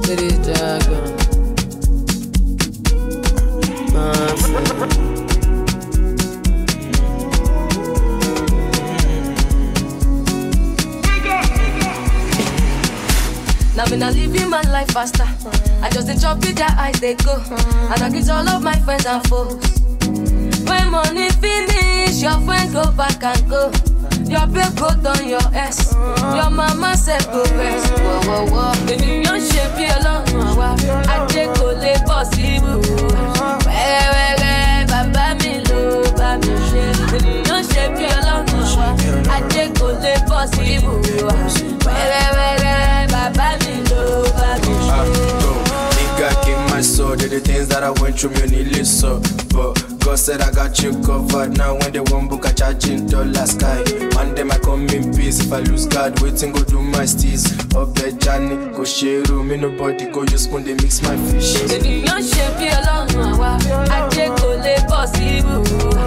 City Dragon. Now me not living my life faster. I just dey chop with their eyes they go, and I greet all of my friends and foes. When money finish, your friend go back and go. Your babe go down your ass. Your mama said go rest. Whoa, whoa, whoa. Baby, you shape be alone. I take go lay possible. Where, baba me low, baba me shake. Baby, you shape be alone. I take go lay possible. Where, baba me low, baba me shake. Nigga came my soul, did the things that I went through, me only so. But God said I got you covered. Now when they want book, I charging dollar sky. One day I come in peace. If I lose God, waiting go do my steez. Up there Johnny, go share room. Me nobody go use spoon, they mix my fish. Baby, you shape be alone. I take go lay possible.